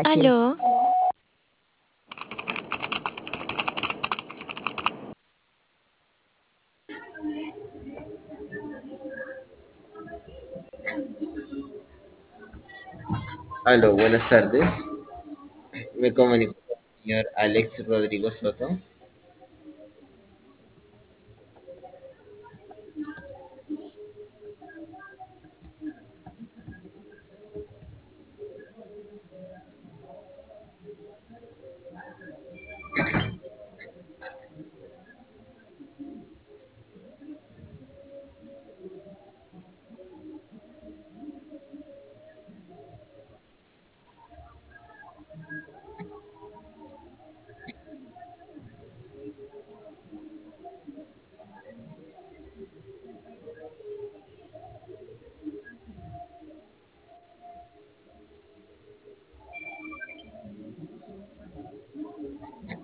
H. Aló, Aló, buenas tardes. Me comunico con el señor Alex Rodrigo Soto.